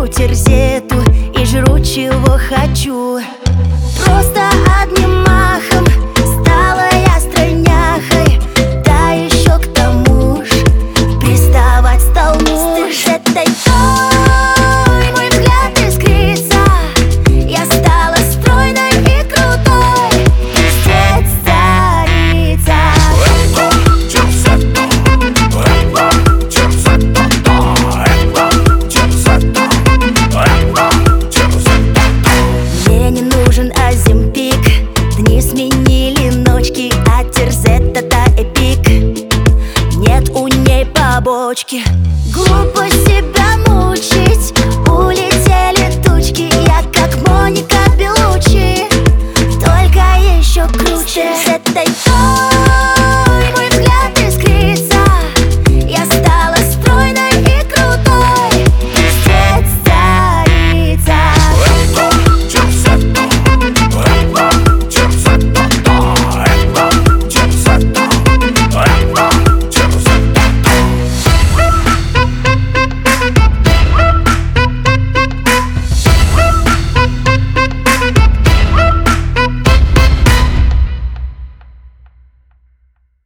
Беру терзету и жру, чего хочу. Просто одним махом стала я стройняхой. Да еще к тому ж приставать стал муж. С этой той мой взгляд искрится. Я стала стройной и крутой. Здесь царица. Мне не нужен Оземпик. Дни сменили ночки, а Терзет это эпик. Нет у ней побочки.